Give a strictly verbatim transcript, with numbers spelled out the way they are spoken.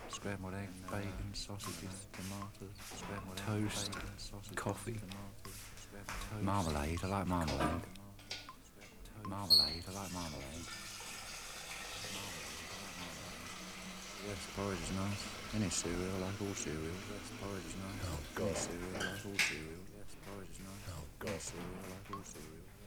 scrambled eggs, bacon, sausages, tomatoes, scrambled toast, bacon, sausages, coffee, tomatoes, toast, marmalade. I like marmalade. Marmalade. I like marmalade. Yes, porridge is nice. Any cereal, I like all cereal. Yes, porridge is nice. Oh Any God. cereal, I like all cereal. Yes, porridge is nice. Oh Any God. cereal, I like all cereal.